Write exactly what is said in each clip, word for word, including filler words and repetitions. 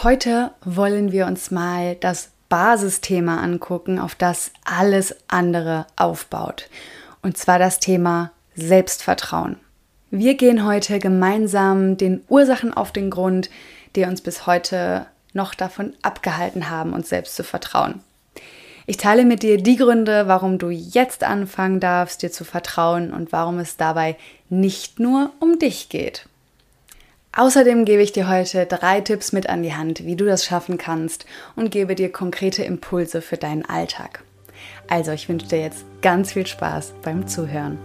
Heute wollen wir uns mal das Basisthema angucken, auf das alles andere aufbaut. Und zwar das Thema Selbstvertrauen. Wir gehen heute gemeinsam den Ursachen auf den Grund, die uns bis heute noch davon abgehalten haben, uns selbst zu vertrauen. Ich teile mit dir die Gründe, warum du jetzt anfangen darfst, dir zu vertrauen und warum es dabei nicht nur um dich geht. Außerdem gebe ich dir heute drei Tipps mit an die Hand, wie du das schaffen kannst und gebe dir konkrete Impulse für deinen Alltag. Also, ich wünsche dir jetzt ganz viel Spaß beim Zuhören.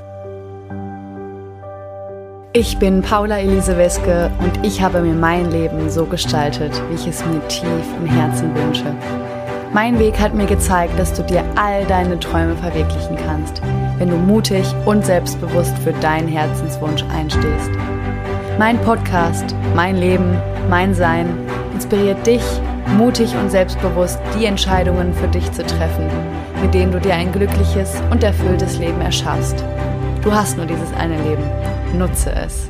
Ich bin Paula Elise Weske und ich habe mir mein Leben so gestaltet, wie ich es mir tief im Herzen wünsche. Mein Weg hat mir gezeigt, dass du dir all deine Träume verwirklichen kannst, wenn du mutig und selbstbewusst für deinen Herzenswunsch einstehst. Mein Podcast, mein Leben, mein Sein inspiriert dich, mutig und selbstbewusst die Entscheidungen für dich zu treffen, mit denen du dir ein glückliches und erfülltes Leben erschaffst. Du hast nur dieses eine Leben. Nutze es.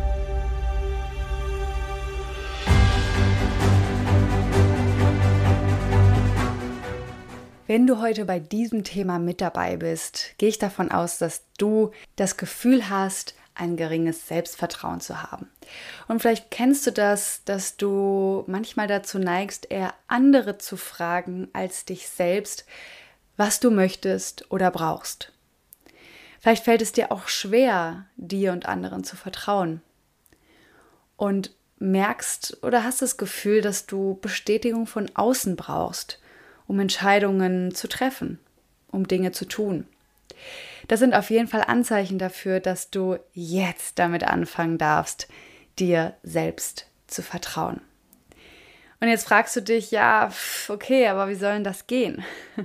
Wenn du heute bei diesem Thema mit dabei bist, gehe ich davon aus, dass du das Gefühl hast, ein geringes Selbstvertrauen zu haben. Und vielleicht kennst du das, dass du manchmal dazu neigst, eher andere zu fragen als dich selbst, was du möchtest oder brauchst. Vielleicht fällt es dir auch schwer, dir und anderen zu vertrauen. Und merkst oder hast das Gefühl, dass du Bestätigung von außen brauchst, um Entscheidungen zu treffen, um Dinge zu tun. Das sind auf jeden Fall Anzeichen dafür, dass du jetzt damit anfangen darfst, dir selbst zu vertrauen. Und jetzt fragst du dich, ja, okay, aber wie soll denn das gehen?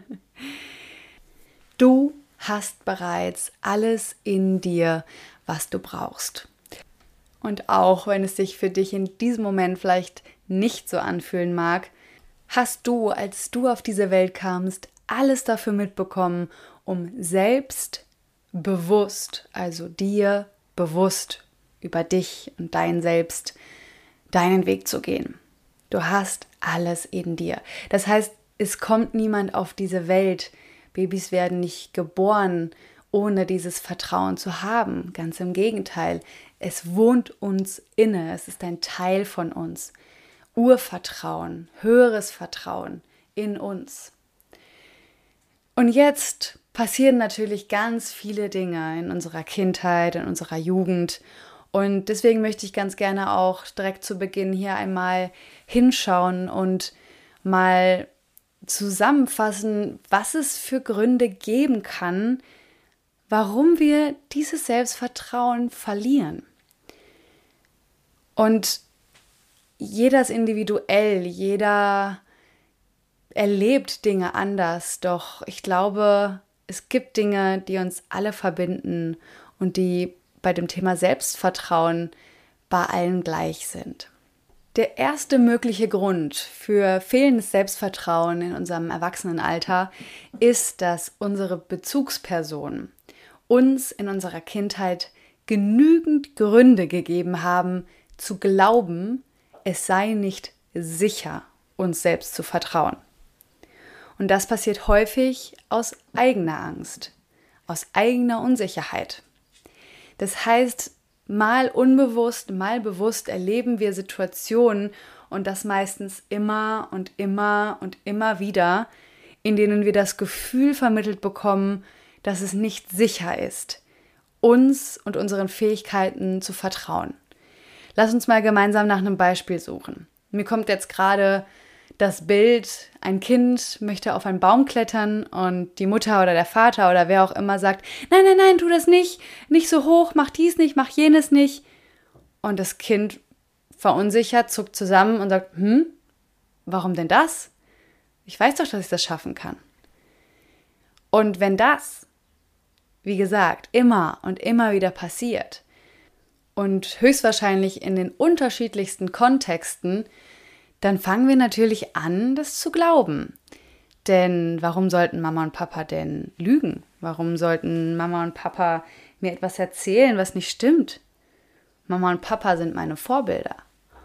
Du hast bereits alles in dir, was du brauchst. Und auch wenn es sich für dich in diesem Moment vielleicht nicht so anfühlen mag, hast du, als du auf diese Welt kamst, alles dafür mitbekommen, um selbst bewusst, also dir bewusst über dich und dein Selbst, deinen Weg zu gehen. Du hast alles in dir. Das heißt, es kommt niemand auf diese Welt. Babys werden nicht geboren, ohne dieses Vertrauen zu haben. Ganz im Gegenteil. Es wohnt uns inne. Es ist ein Teil von uns. Urvertrauen, höheres Vertrauen in uns. Und jetzt passieren natürlich ganz viele Dinge in unserer Kindheit, in unserer Jugend. Und deswegen möchte ich ganz gerne auch direkt zu Beginn hier einmal hinschauen und mal zusammenfassen, was es für Gründe geben kann, warum wir dieses Selbstvertrauen verlieren. Und jeder ist individuell, jeder erlebt Dinge anders, doch ich glaube, es gibt Dinge, die uns alle verbinden und die bei dem Thema Selbstvertrauen bei allen gleich sind. Der erste mögliche Grund für fehlendes Selbstvertrauen in unserem Erwachsenenalter ist, dass unsere Bezugspersonen uns in unserer Kindheit genügend Gründe gegeben haben, zu glauben, es sei nicht sicher, uns selbst zu vertrauen. Und das passiert häufig aus eigener Angst, aus eigener Unsicherheit. Das heißt, mal unbewusst, mal bewusst erleben wir Situationen und das meistens immer und immer und immer wieder, in denen wir das Gefühl vermittelt bekommen, dass es nicht sicher ist, uns und unseren Fähigkeiten zu vertrauen. Lass uns mal gemeinsam nach einem Beispiel suchen. Mir kommt jetzt gerade das Bild, ein Kind möchte auf einen Baum klettern und die Mutter oder der Vater oder wer auch immer sagt, nein, nein, nein, tu das nicht, nicht so hoch, mach dies nicht, mach jenes nicht. Und das Kind verunsichert, zuckt zusammen und sagt, hm, warum denn das? Ich weiß doch, dass ich das schaffen kann. Und wenn das, wie gesagt, immer und immer wieder passiert und höchstwahrscheinlich in den unterschiedlichsten Kontexten, dann fangen wir natürlich an, das zu glauben. Denn warum sollten Mama und Papa denn lügen? Warum sollten Mama und Papa mir etwas erzählen, was nicht stimmt? Mama und Papa sind meine Vorbilder.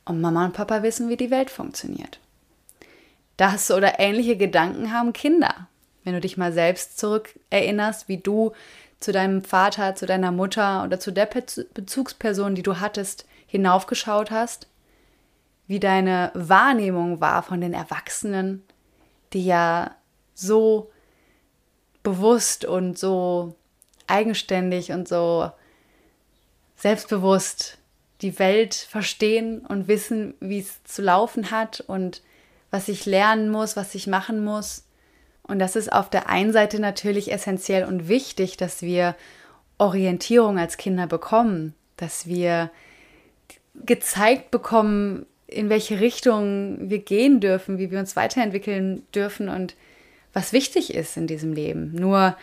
Und Mama und Papa wissen, wie die Welt funktioniert. Das oder ähnliche Gedanken haben Kinder. Wenn du dich mal selbst zurückerinnerst, wie du zu deinem Vater, zu deiner Mutter oder zu der Bezugsperson, die du hattest, hinaufgeschaut hast, wie deine Wahrnehmung war von den Erwachsenen, die ja so bewusst und so eigenständig und so selbstbewusst die Welt verstehen und wissen, wie es zu laufen hat und was ich lernen muss, was ich machen muss. Und das ist auf der einen Seite natürlich essentiell und wichtig, dass wir Orientierung als Kinder bekommen, dass wir gezeigt bekommen, in welche Richtung wir gehen dürfen, wie wir uns weiterentwickeln dürfen und was wichtig ist in diesem Leben. Nur,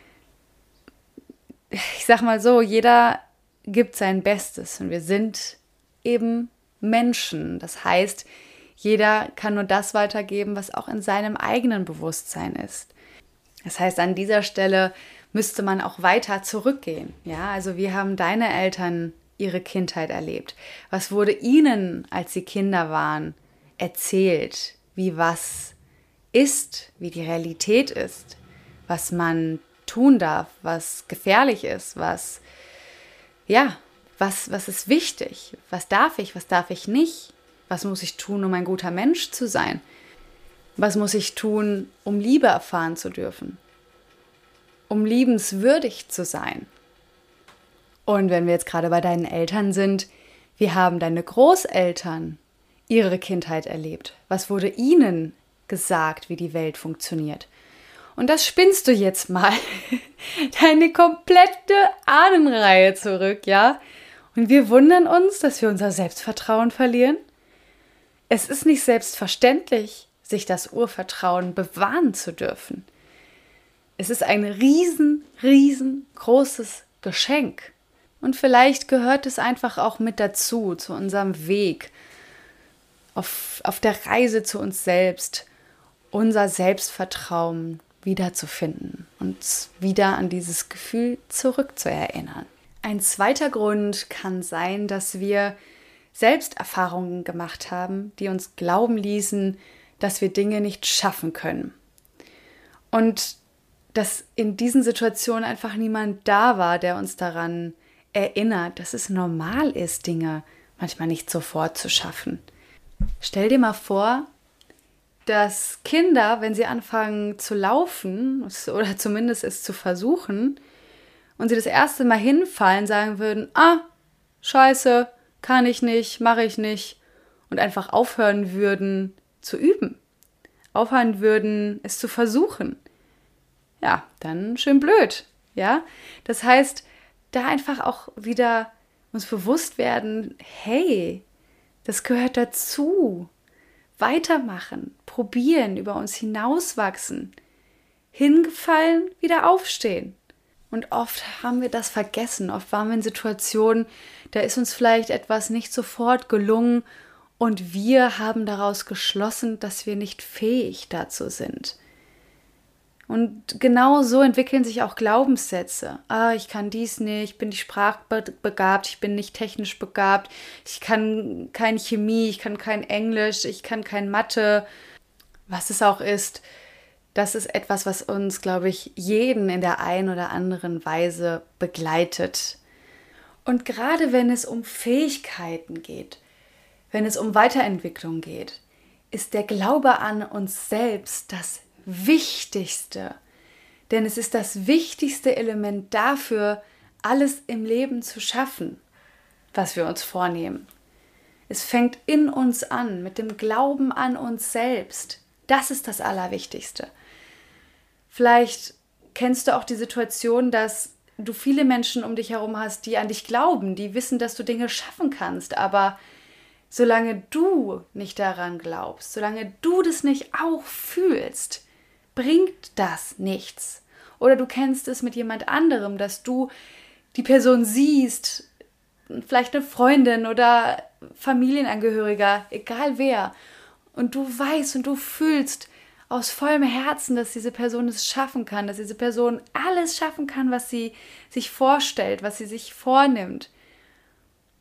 ich sag mal so, jeder gibt sein Bestes und wir sind eben Menschen. Das heißt, jeder kann nur das weitergeben, was auch in seinem eigenen Bewusstsein ist. Das heißt, an dieser Stelle müsste man auch weiter zurückgehen. Ja, also wie haben deine Eltern ihre Kindheit erlebt? Was wurde ihnen, als sie Kinder waren, erzählt? Wie was ist, wie die Realität ist, was man tun darf, was gefährlich ist, was, ja, was, was ist wichtig, was darf ich, was darf ich nicht, was muss ich tun, um ein guter Mensch zu sein, was muss ich tun, um Liebe erfahren zu dürfen, um liebenswürdig zu sein. Und wenn wir jetzt gerade bei deinen Eltern sind, wie haben deine Großeltern ihre Kindheit erlebt? Was wurde ihnen gesagt, wie die Welt funktioniert? Und das spinnst du jetzt mal deine komplette Ahnenreihe zurück, ja? Und wir wundern uns, dass wir unser Selbstvertrauen verlieren. Es ist nicht selbstverständlich, sich das Urvertrauen bewahren zu dürfen. Es ist ein riesen, riesengroßes Geschenk. Und vielleicht gehört es einfach auch mit dazu, zu unserem Weg, auf, auf der Reise zu uns selbst, unser Selbstvertrauen wiederzufinden, uns wieder an dieses Gefühl zurückzuerinnern. Ein zweiter Grund kann sein, dass wir Selbsterfahrungen gemacht haben, die uns glauben ließen, dass wir Dinge nicht schaffen können. Und dass in diesen Situationen einfach niemand da war, der uns daran erinnert, dass es normal ist, Dinge manchmal nicht sofort zu schaffen. Stell dir mal vor, dass Kinder, wenn sie anfangen zu laufen, oder zumindest es zu versuchen, und sie das erste Mal hinfallen, sagen würden, ah, scheiße, kann ich nicht, mache ich nicht, und einfach aufhören würden zu üben, aufhören würden, es zu versuchen. Ja, dann schön blöd, ja. Das heißt, da einfach auch wieder uns bewusst werden, hey, das gehört dazu. Weitermachen, probieren, über uns hinauswachsen, hingefallen, wieder aufstehen. Und oft haben wir das vergessen, oft waren wir in Situationen, da ist uns vielleicht etwas nicht sofort gelungen und wir haben daraus geschlossen, dass wir nicht fähig dazu sind. Und genau so entwickeln sich auch Glaubenssätze. Ah, ich kann dies nicht, ich bin nicht sprachbegabt, ich bin nicht technisch begabt, ich kann keine Chemie, ich kann kein Englisch, ich kann kein Mathe. Was es auch ist, das ist etwas, was uns, glaube ich, jeden in der einen oder anderen Weise begleitet. Und gerade wenn es um Fähigkeiten geht, wenn es um Weiterentwicklung geht, ist der Glaube an uns selbst das Wichtigste, denn es ist das wichtigste Element dafür, alles im Leben zu schaffen, was wir uns vornehmen. Es fängt in uns an, mit dem Glauben an uns selbst. Das ist das Allerwichtigste. Vielleicht kennst du auch die Situation, dass du viele Menschen um dich herum hast, die an dich glauben, die wissen, dass du Dinge schaffen kannst, aber solange du nicht daran glaubst, solange du das nicht auch fühlst, bringt das nichts. Oder du kennst es mit jemand anderem, dass du die Person siehst, vielleicht eine Freundin oder Familienangehöriger, egal wer, und du weißt und du fühlst aus vollem Herzen, dass diese Person es schaffen kann, dass diese Person alles schaffen kann, was sie sich vorstellt, was sie sich vornimmt.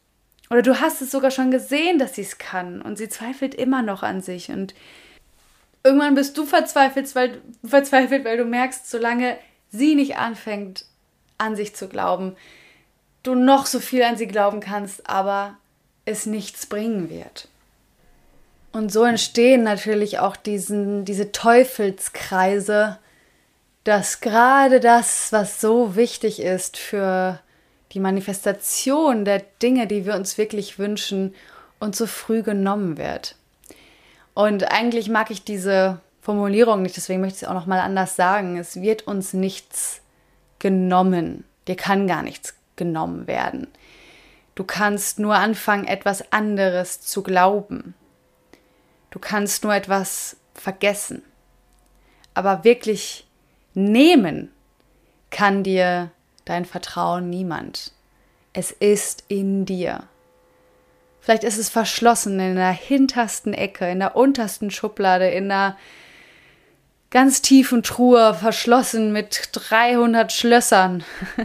Oder du hast es sogar schon gesehen, dass sie es kann und sie zweifelt immer noch an sich. Und irgendwann bist du verzweifelt, weil, verzweifelt, weil du merkst, solange sie nicht anfängt, an sich zu glauben, du noch so viel an sie glauben kannst, aber es nichts bringen wird. Und so entstehen natürlich auch diesen, diese Teufelskreise, dass gerade das, was so wichtig ist für die Manifestation der Dinge, die wir uns wirklich wünschen, uns so früh genommen wird. Und eigentlich mag ich diese Formulierung nicht, deswegen möchte ich es auch nochmal anders sagen. Es wird uns nichts genommen. Dir kann gar nichts genommen werden. Du kannst nur anfangen, etwas anderes zu glauben. Du kannst nur etwas vergessen. Aber wirklich nehmen kann dir dein Vertrauen niemand. Es ist in dir. Vielleicht ist es verschlossen in der hintersten Ecke, in der untersten Schublade, in der ganz tiefen Truhe, verschlossen mit dreihundert Schlössern.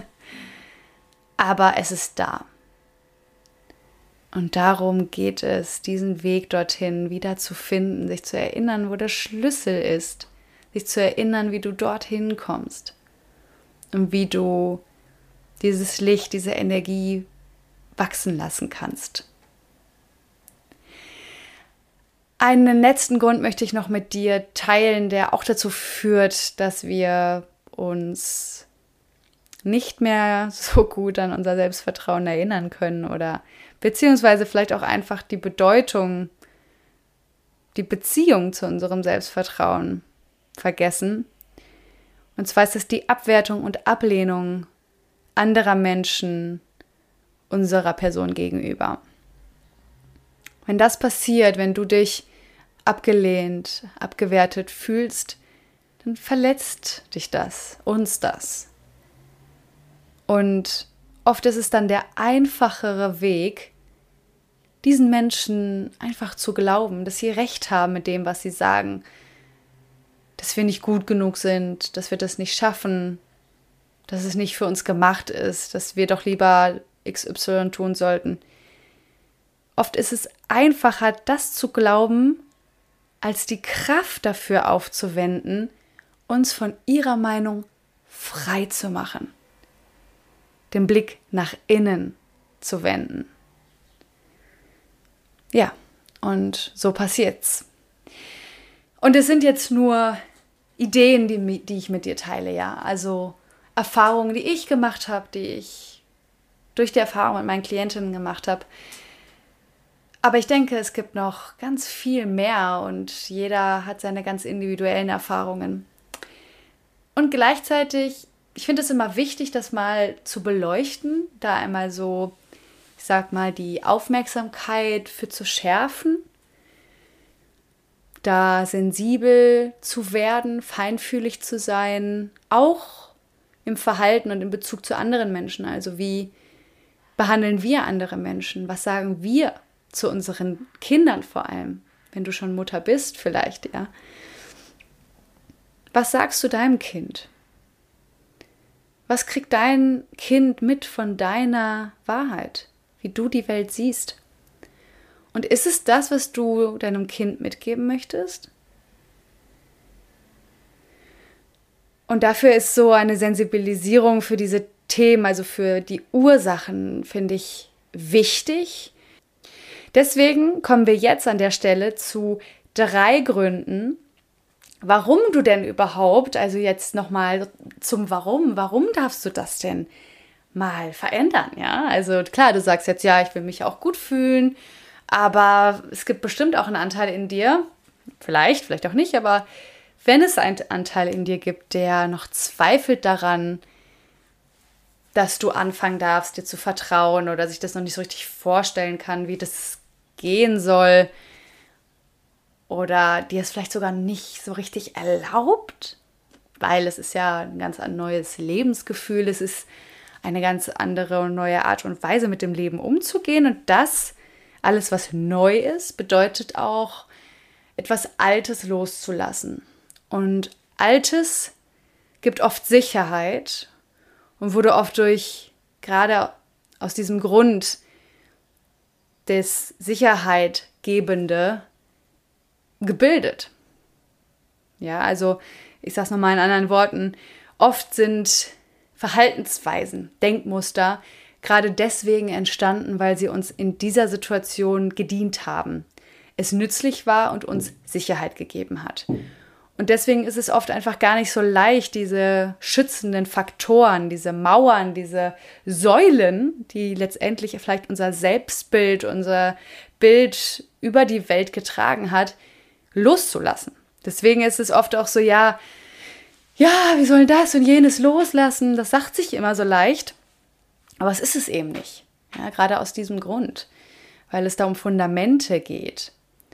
Aber es ist da. Und darum geht es, diesen Weg dorthin wieder zu finden, sich zu erinnern, wo der Schlüssel ist, sich zu erinnern, wie du dorthin kommst und wie du dieses Licht, diese Energie wachsen lassen kannst. Einen letzten Grund möchte ich noch mit dir teilen, der auch dazu führt, dass wir uns nicht mehr so gut an unser Selbstvertrauen erinnern können oder beziehungsweise vielleicht auch einfach die Bedeutung, die Beziehung zu unserem Selbstvertrauen vergessen. Und zwar ist es die Abwertung und Ablehnung anderer Menschen unserer Person gegenüber. Wenn das passiert, wenn du dich abgelehnt, abgewertet fühlst, dann verletzt dich das, uns das. Und oft ist es dann der einfachere Weg, diesen Menschen einfach zu glauben, dass sie recht haben mit dem, was sie sagen, dass wir nicht gut genug sind, dass wir das nicht schaffen, dass es nicht für uns gemacht ist, dass wir doch lieber X Y tun sollten. Oft ist es einfacher, das zu glauben, als die Kraft dafür aufzuwenden, uns von ihrer Meinung frei zu machen, den Blick nach innen zu wenden. Ja, und so passiert's. Und es sind jetzt nur Ideen, die, die ich mit dir teile, ja. Also Erfahrungen, die ich gemacht habe, die ich durch die Erfahrung mit meinen Klientinnen gemacht habe. Aber ich denke, es gibt noch ganz viel mehr und jeder hat seine ganz individuellen Erfahrungen. Und gleichzeitig, ich finde es immer wichtig, das mal zu beleuchten, da einmal so, ich sag mal, die Aufmerksamkeit für zu schärfen, da sensibel zu werden, feinfühlig zu sein, auch im Verhalten und in Bezug zu anderen Menschen. Also wie behandeln wir andere Menschen? Was sagen wir zu unseren Kindern vor allem, wenn du schon Mutter bist vielleicht, ja? Was sagst du deinem Kind? Was kriegt dein Kind mit von deiner Wahrheit, wie du die Welt siehst? Und ist es das, was du deinem Kind mitgeben möchtest? Und dafür ist so eine Sensibilisierung für diese Themen, also für die Ursachen, finde ich wichtig. Deswegen kommen wir jetzt an der Stelle zu drei Gründen, warum du denn überhaupt, also jetzt nochmal zum Warum, warum darfst du das denn mal verändern, ja? Also klar, du sagst jetzt, ja, ich will mich auch gut fühlen, aber es gibt bestimmt auch einen Anteil in dir, vielleicht, vielleicht auch nicht, aber wenn es einen Anteil in dir gibt, der noch zweifelt daran, dass du anfangen darfst, dir zu vertrauen oder sich das noch nicht so richtig vorstellen kann, wie das gehen soll oder dir es vielleicht sogar nicht so richtig erlaubt, weil es ist ja ein ganz neues Lebensgefühl, es ist eine ganz andere und neue Art und Weise, mit dem Leben umzugehen und das, alles was neu ist, bedeutet auch, etwas Altes loszulassen. Und Altes gibt oft Sicherheit und wurde oft durch, gerade aus diesem Grund, das Sicherheitgebende gebildet. Ja, also ich sage es nochmal in anderen Worten, oft sind Verhaltensweisen, Denkmuster gerade deswegen entstanden, weil sie uns in dieser Situation gedient haben, es nützlich war und uns Sicherheit gegeben hat. Und deswegen ist es oft einfach gar nicht so leicht, diese schützenden Faktoren, diese Mauern, diese Säulen, die letztendlich vielleicht unser Selbstbild, unser Bild über die Welt getragen hat, loszulassen. Deswegen ist es oft auch so, ja, ja, wir sollen das und jenes loslassen. Das sagt sich immer so leicht, aber es ist es eben nicht. Ja, gerade aus diesem Grund, weil es da um Fundamente geht.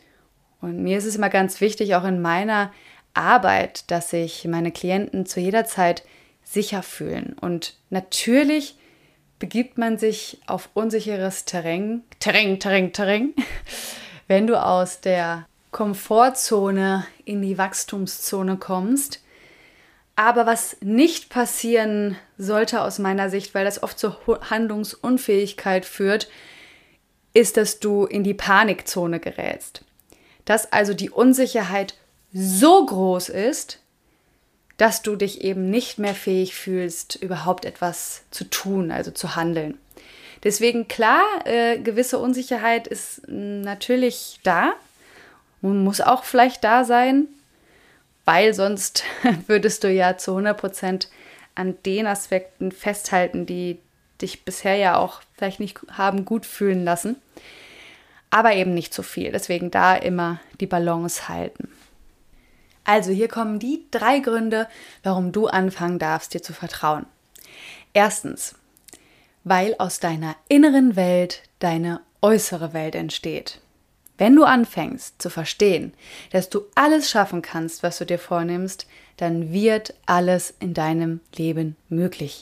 Und mir ist es immer ganz wichtig, auch in meiner Arbeit, dass sich meine Klienten zu jeder Zeit sicher fühlen. Und natürlich begibt man sich auf unsicheres Terrain, Terrain, Terrain, Terrain, wenn du aus der Komfortzone in die Wachstumszone kommst. Aber was nicht passieren sollte aus meiner Sicht, weil das oft zur Handlungsunfähigkeit führt, ist, dass du in die Panikzone gerätst. Dass also die Unsicherheit so groß ist, dass du dich eben nicht mehr fähig fühlst, überhaupt etwas zu tun, also zu handeln. Deswegen klar, äh, gewisse Unsicherheit ist natürlich da und muss auch vielleicht da sein, weil sonst würdest du ja zu hundert Prozent an den Aspekten festhalten, die dich bisher ja auch vielleicht nicht haben gut fühlen lassen. Aber eben nicht zu viel. Deswegen da immer die Balance halten. Also hier kommen die drei Gründe, warum du anfangen darfst, dir zu vertrauen. Erstens, weil aus deiner inneren Welt deine äußere Welt entsteht. Wenn du anfängst zu verstehen, dass du alles schaffen kannst, was du dir vornimmst, dann wird alles in deinem Leben möglich.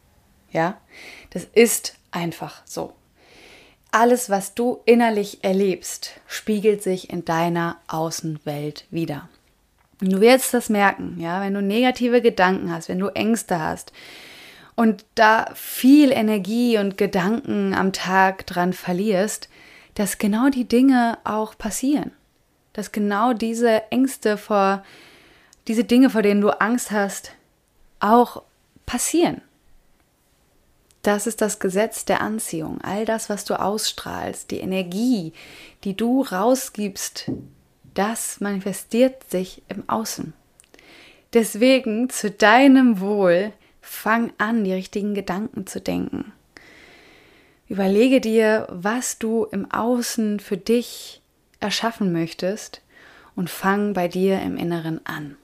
Ja, das ist einfach so. Alles, was du innerlich erlebst, spiegelt sich in deiner Außenwelt wider. Und du wirst das merken, ja, wenn du negative Gedanken hast, wenn du Ängste hast und da viel Energie und Gedanken am Tag dran verlierst, dass genau die Dinge auch passieren. Dass genau diese Ängste vor, diese Dinge, vor denen du Angst hast, auch passieren. Das ist das Gesetz der Anziehung. All das, was du ausstrahlst, die Energie, die du rausgibst, das manifestiert sich im Außen. Deswegen, zu deinem Wohl, fang an, die richtigen Gedanken zu denken. Überlege dir, was du im Außen für dich erschaffen möchtest und fang bei dir im Inneren an.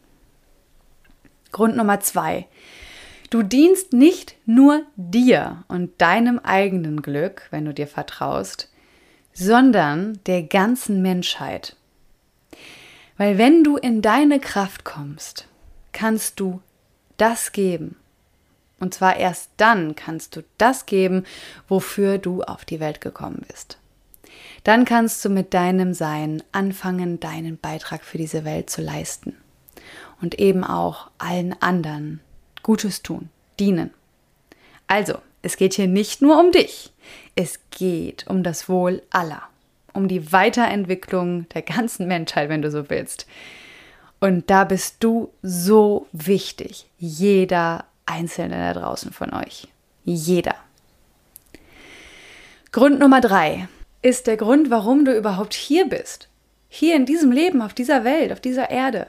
Grund Nummer zwei. Du dienst nicht nur dir und deinem eigenen Glück, wenn du dir vertraust, sondern der ganzen Menschheit. Weil wenn du in deine Kraft kommst, kannst du das geben. Und zwar erst dann kannst du das geben, wofür du auf die Welt gekommen bist. Dann kannst du mit deinem Sein anfangen, deinen Beitrag für diese Welt zu leisten. Und eben auch allen anderen Gutes tun, dienen. Also, es geht hier nicht nur um dich. Es geht um das Wohl aller. Um die Weiterentwicklung der ganzen Menschheit, wenn du so willst. Und da bist du so wichtig. Jeder Einzelne da draußen von euch. Jeder. Grund Nummer drei ist der Grund, warum du überhaupt hier bist. Hier in diesem Leben, auf dieser Welt, auf dieser Erde.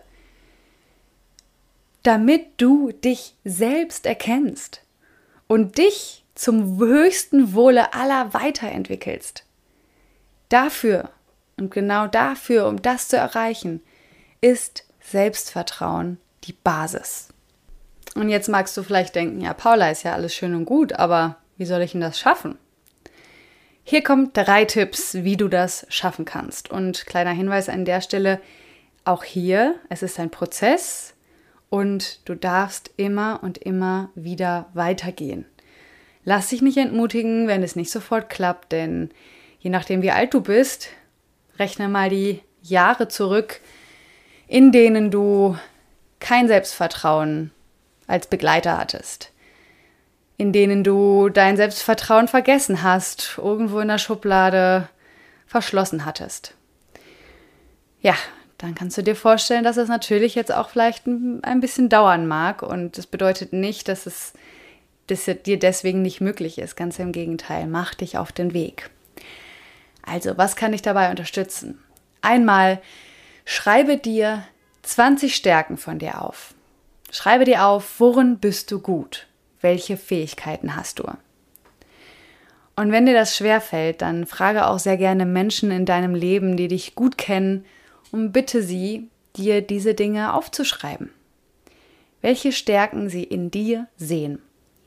Damit du dich selbst erkennst und dich zum höchsten Wohle aller weiterentwickelst. Dafür und genau dafür, um das zu erreichen, ist Selbstvertrauen die Basis. Und jetzt magst du vielleicht denken, ja, Paula, ist ja alles schön und gut, aber wie soll ich denn das schaffen? Hier kommen drei Tipps, wie du das schaffen kannst. Und kleiner Hinweis an der Stelle, auch hier, es ist ein Prozess und du darfst immer und immer wieder weitergehen. Lass dich nicht entmutigen, wenn es nicht sofort klappt, denn je nachdem, wie alt du bist, rechne mal die Jahre zurück, in denen du kein Selbstvertrauen als Begleiter hattest, in denen du dein Selbstvertrauen vergessen hast, irgendwo in der Schublade verschlossen hattest. Ja, dann kannst du dir vorstellen, dass es natürlich jetzt auch vielleicht ein bisschen dauern mag. Und das bedeutet nicht, dass es dass dir deswegen nicht möglich ist. Ganz im Gegenteil, mach dich auf den Weg. Also, was kann dich dabei unterstützen? Einmal, schreibe dir zwanzig Stärken von dir auf. Schreibe dir auf, worin bist du gut? Welche Fähigkeiten hast du? Und wenn dir das schwerfällt, dann frage auch sehr gerne Menschen in deinem Leben, die dich gut kennen, und bitte sie, dir diese Dinge aufzuschreiben. Welche Stärken sie in dir sehen.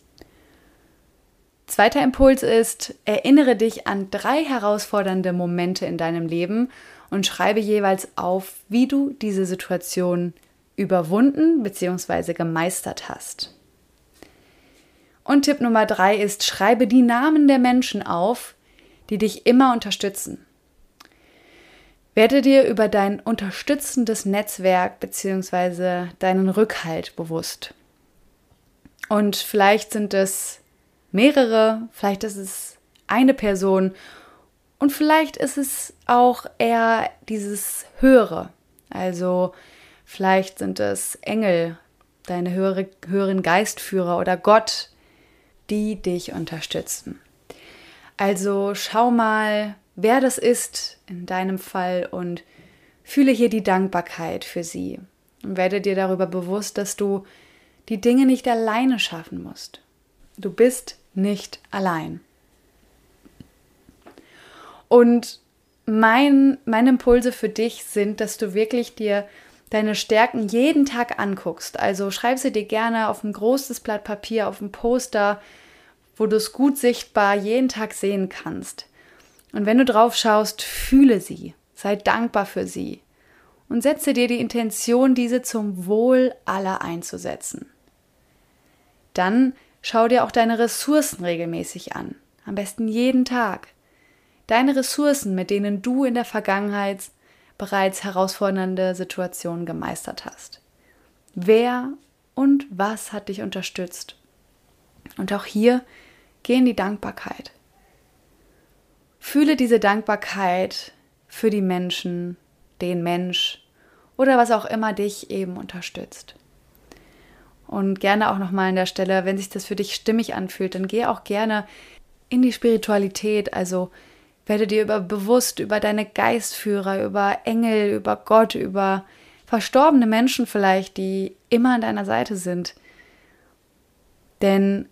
Zweiter Impuls ist, erinnere dich an drei herausfordernde Momente in deinem Leben und schreibe jeweils auf, wie du diese Situation überwunden bzw. gemeistert hast. Und Tipp Nummer drei ist, schreibe die Namen der Menschen auf, die dich immer unterstützen. Werde dir über dein unterstützendes Netzwerk bzw. deinen Rückhalt bewusst. Und vielleicht sind es mehrere, vielleicht ist es eine Person und vielleicht ist es auch eher dieses Höhere. Also vielleicht sind es Engel, deine höhere, höheren Geistführer oder Gott, die dich unterstützen. Also schau mal, wer das ist in deinem Fall und fühle hier die Dankbarkeit für sie. Und werde dir darüber bewusst, dass du die Dinge nicht alleine schaffen musst. Du bist nicht allein. Und mein, meine Impulse für dich sind, dass du wirklich dir deine Stärken jeden Tag anguckst. Also schreib sie dir gerne auf ein großes Blatt Papier, auf ein Poster, wo du es gut sichtbar jeden Tag sehen kannst. Und wenn du drauf schaust, fühle sie, sei dankbar für sie und setze dir die Intention, diese zum Wohl aller einzusetzen. Dann schau dir auch deine Ressourcen regelmäßig an, am besten jeden Tag. Deine Ressourcen, mit denen du in der Vergangenheit bereits herausfordernde Situationen gemeistert hast. Wer und was hat dich unterstützt? Und auch hier geh in die Dankbarkeit. Fühle diese Dankbarkeit für die Menschen, den Mensch oder was auch immer dich eben unterstützt. Und gerne auch nochmal an der Stelle, wenn sich das für dich stimmig anfühlt, dann geh auch gerne in die Spiritualität, also werde dir über, bewusst über deine Geistführer, über Engel, über Gott, über verstorbene Menschen vielleicht, die immer an deiner Seite sind. Denn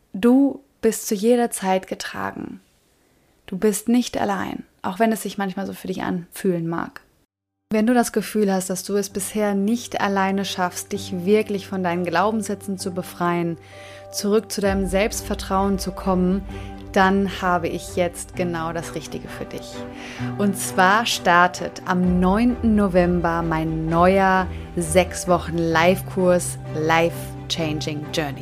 du bist zu jeder Zeit getragen. Du bist nicht allein, auch wenn es sich manchmal so für dich anfühlen mag. Wenn du das Gefühl hast, dass du es bisher nicht alleine schaffst, dich wirklich von deinen Glaubenssätzen zu befreien, zurück zu deinem Selbstvertrauen zu kommen, dann habe ich jetzt genau das Richtige für dich. Und zwar startet am neunten November mein neuer sechs Wochen Live-Kurs Life Changing Journey.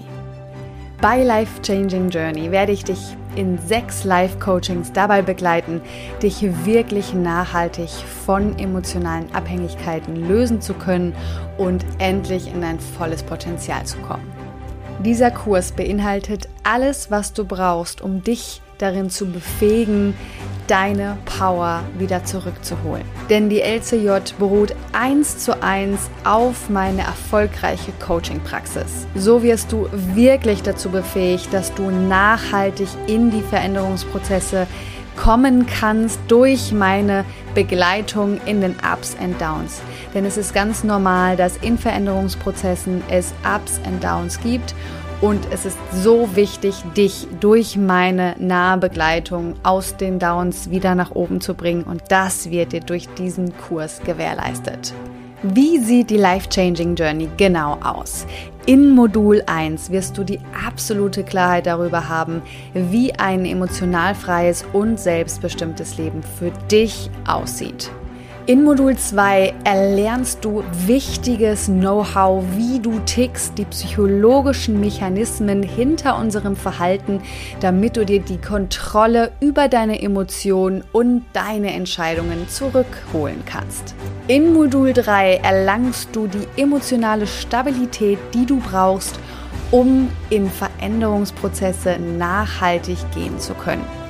Bei Life Changing Journey werde ich dich in sechs Live-Coachings dabei begleiten, dich wirklich nachhaltig von emotionalen Abhängigkeiten lösen zu können und endlich in dein volles Potenzial zu kommen. Dieser Kurs beinhaltet alles, was du brauchst, um dich darin zu befähigen, deine Power wieder zurückzuholen. Denn die L C J beruht eins zu eins auf meine erfolgreiche Coaching-Praxis. So wirst du wirklich dazu befähigt, dass du nachhaltig in die Veränderungsprozesse kommen kannst durch meine Begleitung in den Ups and Downs. Denn es ist ganz normal, dass in Veränderungsprozessen es Ups and Downs gibt. Und es ist so wichtig, dich durch meine nahe Begleitung aus den Downs wieder nach oben zu bringen. Und das wird dir durch diesen Kurs gewährleistet. Wie sieht die Life Changing Journey genau aus? In Modul eins wirst du die absolute Klarheit darüber haben, wie ein emotionalfreies und selbstbestimmtes Leben für dich aussieht. In Modul zwei erlernst du wichtiges Know-how, wie du tickst, die psychologischen Mechanismen hinter unserem Verhalten, damit du dir die Kontrolle über deine Emotionen und deine Entscheidungen zurückholen kannst. In Modul drei erlangst du die emotionale Stabilität, die du brauchst, um in Veränderungsprozesse nachhaltig gehen zu können.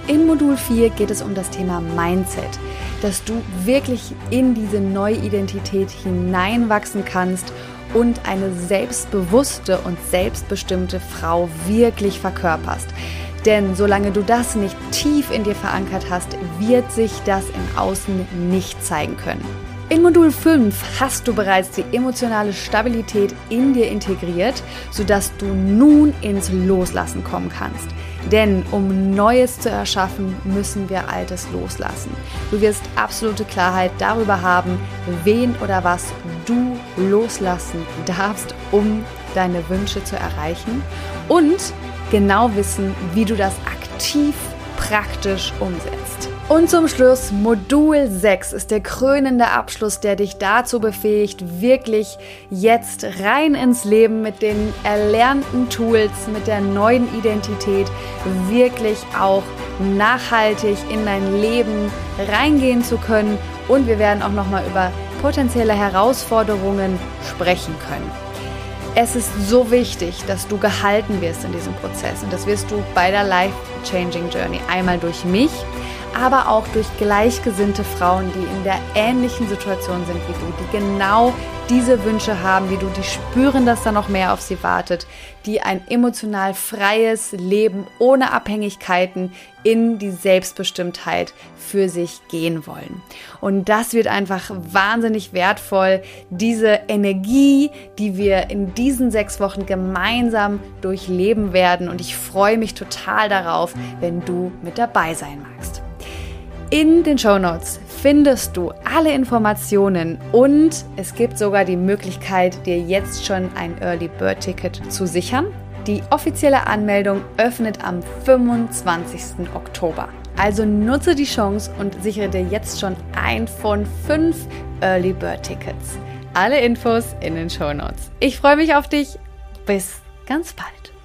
In Modul vier geht es um das Thema Mindset, dass du wirklich in diese neue Identität hineinwachsen kannst und eine selbstbewusste und selbstbestimmte Frau wirklich verkörperst. Denn solange du das nicht tief in dir verankert hast, wird sich das im Außen nicht zeigen können. In Modul fünf hast du bereits die emotionale Stabilität in dir integriert, sodass du nun ins Loslassen kommen kannst. Denn um Neues zu erschaffen, müssen wir Altes loslassen. Du wirst absolute Klarheit darüber haben, wen oder was du loslassen darfst, um deine Wünsche zu erreichen und genau wissen, wie du das aktiv praktisch umsetzt. Und zum Schluss, Modul sechs ist der krönende Abschluss, der dich dazu befähigt, wirklich jetzt rein ins Leben mit den erlernten Tools, mit der neuen Identität, wirklich auch nachhaltig in dein Leben reingehen zu können. Und wir werden auch nochmal über potenzielle Herausforderungen sprechen können. Es ist so wichtig, dass du gehalten wirst in diesem Prozess. Und das wirst du bei der Life-Changing Journey einmal durch mich, aber auch durch gleichgesinnte Frauen, die in der ähnlichen Situation sind wie du, die genau diese Wünsche haben wie du, die spüren, dass da noch mehr auf sie wartet, die ein emotional freies Leben ohne Abhängigkeiten in die Selbstbestimmtheit für sich gehen wollen. Und das wird einfach wahnsinnig wertvoll, diese Energie, die wir in diesen sechs Wochen gemeinsam durchleben werden. Und ich freue mich total darauf, wenn du mit dabei sein magst. In den Shownotes findest du alle Informationen und es gibt sogar die Möglichkeit, dir jetzt schon ein Early Bird Ticket zu sichern. Die offizielle Anmeldung öffnet am fünfundzwanzigsten Oktober. Also nutze die Chance und sichere dir jetzt schon ein von fünf Early Bird Tickets. Alle Infos in den Shownotes. Ich freue mich auf dich. Bis ganz bald.